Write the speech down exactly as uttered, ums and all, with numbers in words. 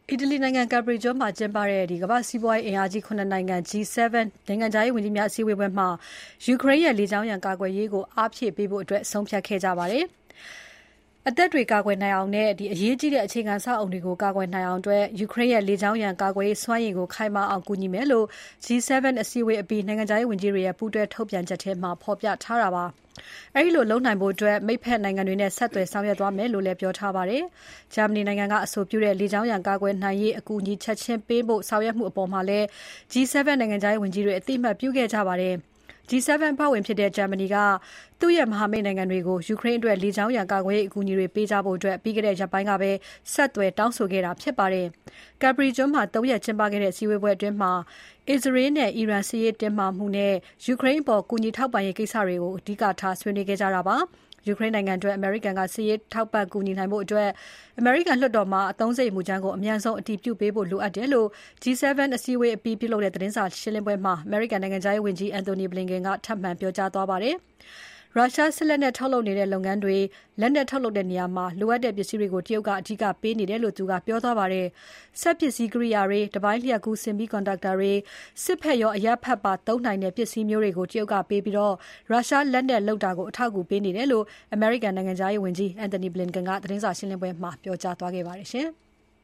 အီတလီနိုင်ငံကပရီကျွန်းမှာကျင်းပတဲ့ကမ္ဘာ့စီးပွားရေးအင်အားကြီး ၇ နိုင်ငံ G 7 နိုင်ငံခြားရေးဝန်ကြီးများအစည်းအဝေးပွဲမှာယူကရိန်းရဲ့လေကြောင်းရန်ကာကွယ်ရေးကိုအားဖြည့်ပေးဖို့ဆုံးဖြတ်ခဲ့ကြပါတယ်။အသက်တွေကာကွယ်နိုင်အောင်နဲ့အရေးကြီးတဲ့အခြေခံအဆောက်အအုံတွေကိုကာကွယ်နိုင်အောင်ယူကရိန်းရဲ့လေကြောင်းရန်ကာကွယ်ရေးစွမ်းရည်ကိုခိုင်မာအောင်ကူညီမယ်လို့ G 7 အစည်းအဝေးအပြီးနိုင်ငံခြားရေးဝန်ကြီးတွေရဲ့ပူးတွဲထုတ်ပြန်ချက်ထဲမှာဖော်ပြထားတာပါ။အဲဒီလိုလုပ်နိုင်ဖို့မိတ်ဖက်နိုင်ငံတွေနဲ့ဆက်သွယ်ဆောင်ရွက်သွားမယ်လို့လည်းပြောထားပါတယ်။ဂျာမနီနိုင်ငံကအဆိုပြုတဲ့လေကြောင်းရန်ကာကွယ်နိုင်ရေးအကူအညီချက်ချင်းပေးဖို့ဆောင်ရွက်မှုအပေါ်မှာလည်း G 7 နိုင်ငံခြားရေးဝန်ကြီးတွေအသိအမှတ်ပြုခဲ့ကြပါတယ်။ G 7 အဖွဲ့ဝင်ဖြစ်တဲ့ဂျာမနီကသူ့ရဲ့မဟာမိတ်နိုင်ငံတွေကိုယူကရိန်းအတွက်လေကြောင်းရန်ကာကွယ်ရေးအကူအညီတွေပေးကြဖို့ပြီးခဲ့တဲ့ရက်ပိုင်းကပဲဆက်သွယ်တောင်းဆိုခဲ့တာဖြစ်ပါတယ်။ကပရီကျွန်းမှာသုံးရက်ကျင်းပခဲ့တဲ့စည်းဝေးပွဲအတွင်းမှာအစ္စရေးနဲ့အီရန်စစ်ရေးတင်းမာမှုနဲ့ယူကရိန်းအပေါ်ကူညီထောက်ပံ့ရေးကိစ္စတွေကိုအဓိကထားဆွေးနွေးခဲ့ကြတာပါ။ယူကရိန်းနိုင်ငံအတွက်အမေရိကန်ကစစ်ရေးထောက်ပံ့ကူညီနိုင်ဖို့အတွက်အမေရိကန်လွှတ်တော်မှာအသုံးစရိတ်မူကြမ်းကိုအမြန်ဆုံးအတည်ပြုပေးဖို့လိုအပ်တယ်လို့ G 7 အစည်းအဝေးအပြီးပြုလုပ်တဲ့သတင်းစာရှင်းပွဲမှာအမေရိကန်နိုင်ငံခြားရေးဝန်ကြီး Antony Blinken ကထပ်မံပြောကြားသွားပါတယ်။ရုရှားစစ်လက်နက်ထုတ်လုပ်နေတဲ့လုပ်ငန်းတွေလက်နက်ထုတ်လုပ်တဲ့နေရာမှာလိုအပ်တဲ့ပစ္စည်းတွေကိုတရုတ်ကအဓိကပေးနေတယ်လို့သူကပြောသွားပါတယ်။စက်ပစ္စည်းကိရိယာတွေတပိုင်းလျှပ်ကူး Semiconductor တွေစစ်ဖက်ရောအရပ်ဖက်ပါသုံးနိုင်တဲ့ပစ္စည်းမျိုးတွေကိုတရုတ်ကပေးပြီးရုရှားလက်နက်လုပ်တာကိုအထောက်အကူပေးနေတယ်လို့အမေရိကန်နိုင်ငံခြားရေးဝန်ကြီး Antony Blinken ကသတင်းစာရှင်းပွဲမှာပြောကြားသွားခဲ့ပါတယ်ရှင်။